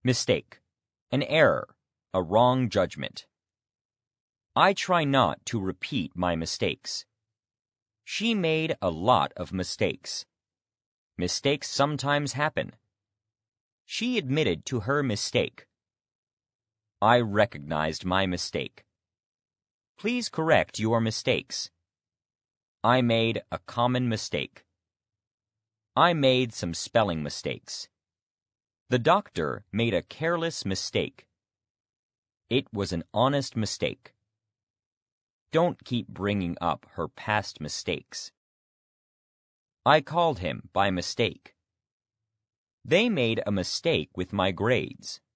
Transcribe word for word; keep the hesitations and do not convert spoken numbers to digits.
Mistake. An error. A wrong judgment. I try not to repeat my mistakes. She made a lot of mistakes. Mistakes sometimes happen. She admitted to her mistake. I recognized my mistake. Please correct your mistakes. I made a common mistake. I made some spelling mistakes. The doctor made a careless mistake. It was an honest mistake. Don't keep bringing up her past mistakes. I called him by mistake. They made a mistake with my grades.